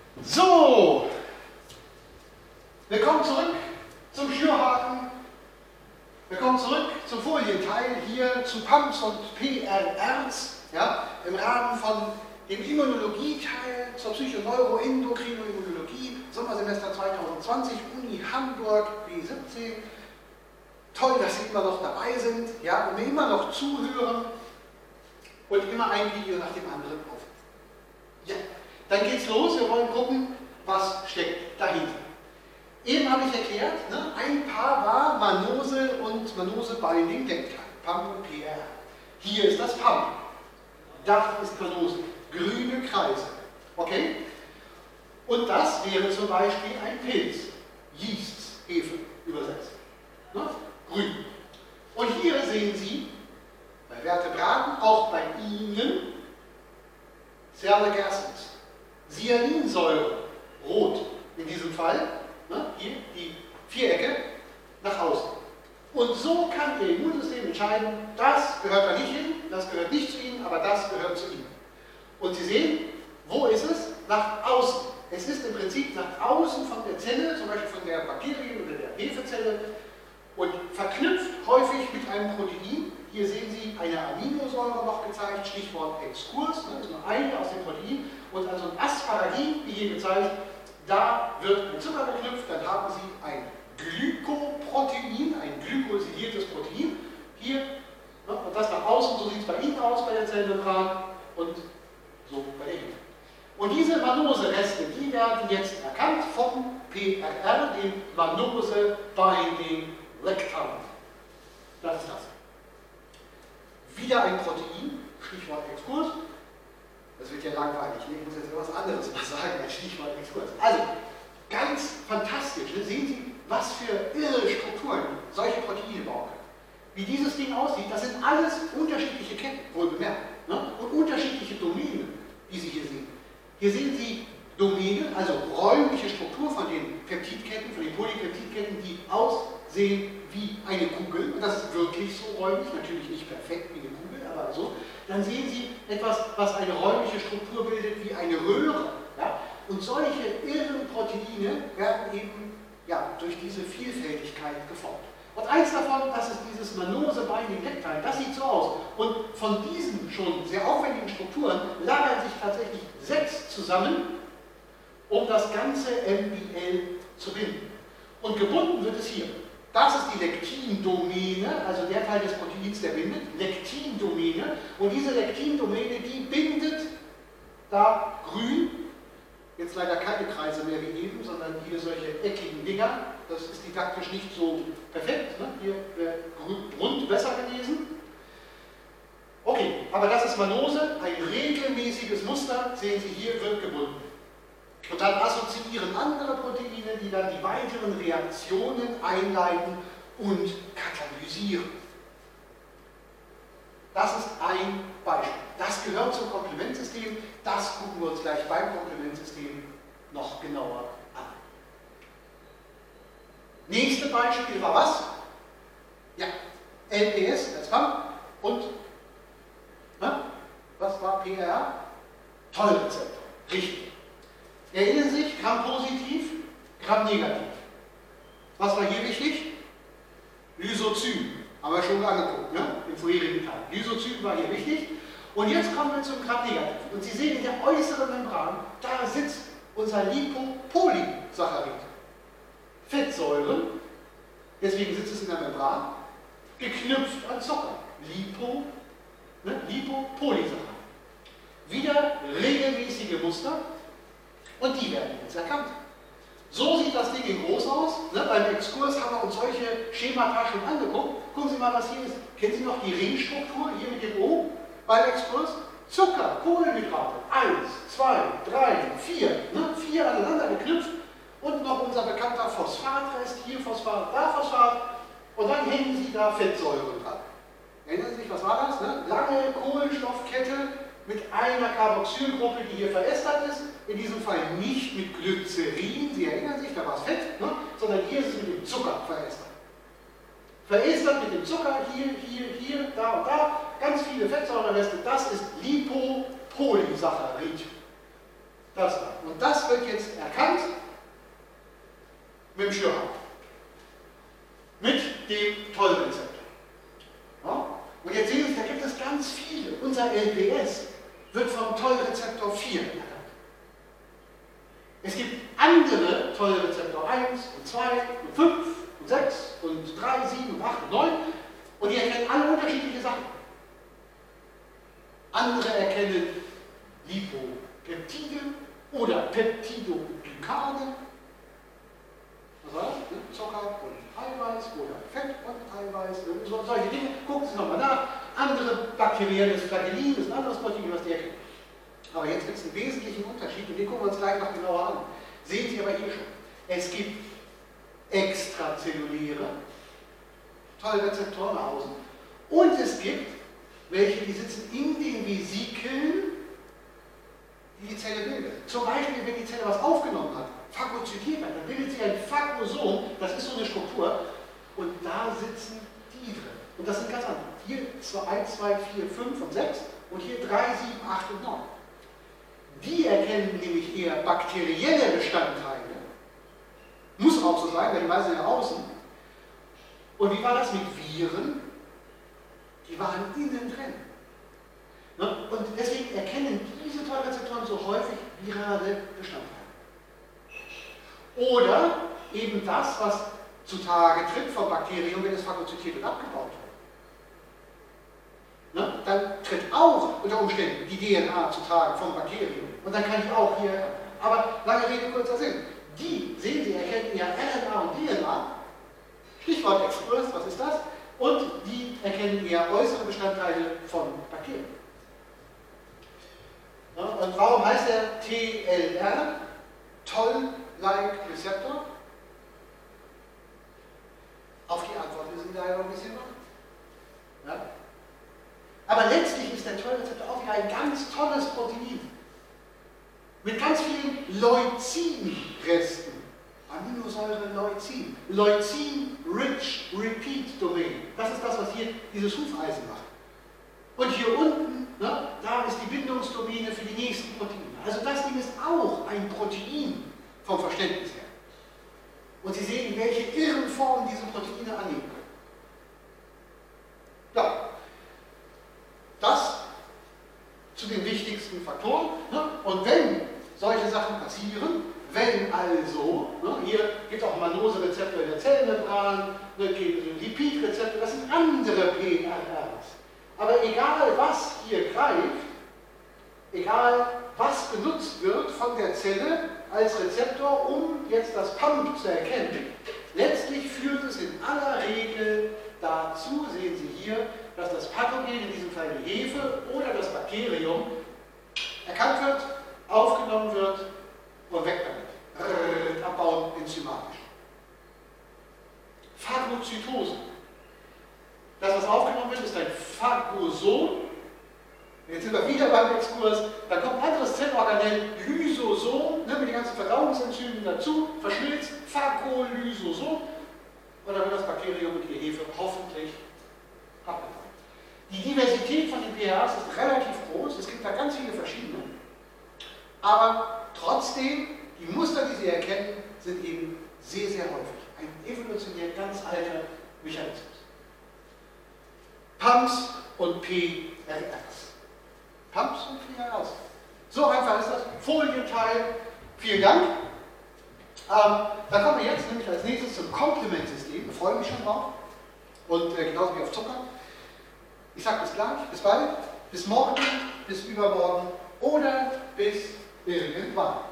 So, willkommen zurück zum Schnürhaken. Willkommen zurück zum Folienteil hier zu PAMs und PRRs, ja, im Rahmen von dem Immunologieteil zur Psychoneuroendokrinoimmunologie, Sommersemester 2020, Uni Hamburg, B17. Toll, dass Sie immer noch dabei sind, ja, und mir immer noch zuhören und immer ein Video nach dem anderen auf. Ja, dann geht's los. Wir wollen gucken, was steckt dahinter. Eben habe ich erklärt, ne, ein Paar war Mannose und Mannose-Binding Deckteil, PAM und PR. Hier ist das PAM. Das ist Mannose. Grüne Kreise. Okay? Und das wäre zum Beispiel ein Pilz. Yeast, Hefe übersetzt. Ne? Grün. Und hier sehen Sie, bei Vertebraten, auch bei Ihnen, Cerlic Acids. Cyaninsäure, rot in diesem Fall, ne? Hier die Vierecke, nach außen. Und so kann Ihr Immunsystem entscheiden, das gehört da nicht hin, das gehört nicht zu Ihnen, aber das gehört zu Ihnen. Und Sie sehen, wo ist es? Nach außen. Es ist im Prinzip nach außen von der Zelle, zum Beispiel von der Bakterien- oder der Hefezelle, und verknüpft häufig mit einem Protein. Hier sehen Sie eine Aminosäure noch gezeigt, Stichwort Exkurs, das ist nur eine aus dem Protein. Und also ein Asparagin, wie hier gezeigt, da wird ein Zucker geknüpft, dann haben Sie ein Glykoprotein, ein glykosidiertes Protein. Hier, ne, und das nach außen, so sieht es bei Ihnen aus, bei der Zellmembran, und so bei der Hefe. Und diese Mannose-Reste, die werden jetzt erkannt vom PRR, dem Mannose-Binding Rectangle. Das ist das. Wieder ein Protein, Stichwort Exkurs. Das wird ja langweilig, ich muss jetzt etwas anderes mal sagen als Stichwort Exkurs. Also, ganz fantastisch. Sehen Sie, was für irre Strukturen solche Proteine bauen können. Wie dieses Ding aussieht, das sind alles unterschiedliche Ketten, wohlbemerkt. Ne? Und unterschiedliche Domänen, die Sie hier sehen. Hier sehen Sie Domänen, also räumliche Struktur von den Peptidketten, von den Polypeptidketten, die aussehen wie eine Kugel. Und das ist wirklich so räumlich, natürlich nicht perfekt wie eine Kugel, aber so. Dann sehen Sie etwas, was eine räumliche Struktur bildet, wie eine Röhre. Ja? Und solche irren Proteine werden eben ja, durch diese Vielfältigkeit geformt. Und eins davon, das ist dieses Mannose-Binding-Deckteil, das sieht so aus. Und von diesen schon sehr aufwendigen Strukturen lagern sich tatsächlich 6 zusammen, um das ganze MBL zu binden. Und gebunden wird es hier. Das ist die Lektindomäne, also der Teil des Proteins, der bindet, Lektindomäne. Und diese Lektindomäne, die bindet da grün, jetzt leider keine Kreise mehr wie eben, sondern hier solche eckigen Dinger. Das ist didaktisch nicht so perfekt, ne? Hier wäre rund besser gewesen. Okay, aber das ist Mannose, ein regelmäßiges Muster, sehen Sie hier, wird gebunden. Und dann assoziieren andere Proteine, die dann die weiteren Reaktionen einleiten und katalysieren. Das ist ein Beispiel. Das gehört zum Komplementsystem. Das gucken wir uns gleich beim Komplementsystem noch genauer an. Nächste Beispiel war was? Ja, LPS als PAM und was war PRR? Tollrezeptor. Richtig. Erinnern Sie sich, Gram-positiv, Gram-negativ. Was war hier wichtig? Lysozym. Haben wir schon angeguckt, ne? Im vorherigen Teil. Lysozym war hier wichtig. Und jetzt kommen wir zum Gram-negativ. Und Sie sehen in der äußeren Membran, da sitzt unser Lipopolysaccharid. Fettsäuren, deswegen sitzt es in der Membran, geknüpft an Zucker. Lipopolysaccharid. Wieder regelmäßige Muster. Und die werden jetzt erkannt. So sieht das Ding in groß aus. Ne? Beim Exkurs haben wir uns solche Schemata schon angeguckt. Gucken Sie mal, was hier ist. Kennen Sie noch die Ringstruktur hier mit dem O beim Exkurs? Zucker, Kohlenhydrate. 1, 2, 3, 4. Ne? 4 aneinander geknüpft. Und noch unser bekannter Phosphatrest. Hier Phosphat, da Phosphat. Und dann hängen Sie da Fettsäuren dran. Erinnern Sie sich, was war das? Ne? Lange Kohlenstoffkette mit einer Carboxylgruppe, die hier verästert ist. In diesem Fall nicht mit Glycerin, Sie erinnern sich, da war es Fett, ne? Sondern hier ist es mit dem Zucker verästert. Verästert mit dem Zucker, hier, da und da, ganz viele Fettsäurereste, das ist Lipopolysaccharid. das da. Und das wird jetzt erkannt mit dem Schürhaken. Mit dem Tollrezeptor. Ja? Und jetzt sehen Sie, da gibt es ganz viele. Unser LPS wird vom Tollrezeptor 4 erkannt. Es gibt andere Tollrezeptor 1 und 2 und 5 und 6 und 3, 7 und 8 und 9 und die erkennen alle unterschiedliche Sachen. Andere erkennen Lipopeptide oder Peptidoglykane, das heißt Zucker und Eiweiß oder Fett und Eiweiß, solche Dinge. Gucken Sie nochmal nach. Andere bakterielles Flagellin ist ein anderes Protein, was die erkennen. Aber jetzt gibt es einen wesentlichen Unterschied und den gucken wir uns gleich noch genauer an. Sehen Sie aber hier schon, es gibt extrazelluläre Tollrezeptoren nach außen und es gibt welche, die sitzen in den Vesikeln, die die Zelle bildet. Zum Beispiel, wenn die Zelle was aufgenommen hat, phagozytiert hat, dann bildet sie ein Phagosom, das ist so eine Struktur, und da sitzen die drin. Und das sind ganz andere. Hier 1, 2, 4, 5 und 6 und hier 3, 7, 8 und 9. Die erkennen nämlich eher bakterielle Bestandteile. Muss auch so sein, weil die meisten ja außen. Und wie war das mit Viren? Die waren innen drin. Und deswegen erkennen diese Tollrezeptoren so häufig virale Bestandteile. Oder eben das, was zutage tritt vom Bakterium, wenn es phagozytiert und abgebaut wird. Dann tritt auch unter Umständen die DNA zutage vom Bakterium. Und dann kann ich auch hier, aber lange Rede, kurzer Sinn. Die, sehen Sie, erkennen ja RNA und DNA. Stichwort Exkurs, was ist das? Und die erkennen eher äußere Bestandteile von Bakterien. Ja, und warum heißt der TLR? Toll-like Receptor? Auf die Antwort müssen wir da noch ein bisschen machen. Ja? Aber letztlich ist der Tollrezeptor auch wieder ein ganz tolles Protein. Mit ganz vielen Leucin-Resten. Aminosäure Leucin. Leucin-rich repeat domain. Das ist das, was hier dieses Hufeisen macht. Und hier unten, da ist die Bindungsdomäne für die nächsten Proteine. Also das Ding ist auch ein Protein vom Verständnis her. Und Sie sehen, in welche irren Formen diese Proteine annehmen können. Ja, das zu den wichtigsten Faktoren. Und wenn solche Sachen passieren, wenn also, hier gibt es auch Mannose-Rezeptor in der Zellmembran, Lipidrezeptor, das sind andere PRRs. Aber egal was hier greift, egal was benutzt wird von der Zelle als Rezeptor, um jetzt das Pump zu erkennen, letztlich führt es in aller Regel dazu, sehen Sie hier, dass das Pathogen, in diesem Fall die Hefe oder das Bakterium, erkannt wird, aufgenommen wird und weg damit. Abbauen enzymatisch. Phagozytose. Das, was aufgenommen wird, ist ein Phagosom. Jetzt sind wir wieder beim Exkurs. Dann kommt ein anderes Zellorganell, Lysosom, mit den ganzen Verdauungsenzymen dazu, verschmilzt, Phagolysosom. Und dann wird das Bakterium und die Hefe hoffentlich abgebaut. Die Diversität von den PRs ist relativ groß. Es gibt da ganz viele verschiedene. Aber trotzdem, die Muster, die Sie erkennen, sind eben sehr, sehr häufig. Ein evolutionär ganz alter Mechanismus. PAMS und PRRs. PAMS und PRRs. So einfach ist das. Folienteil. Vielen Dank. Da kommen wir jetzt nämlich als nächstes zum Komplementsystem. Ich freue mich schon drauf. Und genauso wie auf Zucker. Ich sage bis gleich, bis bald, bis morgen, bis übermorgen oder bis irgendwann.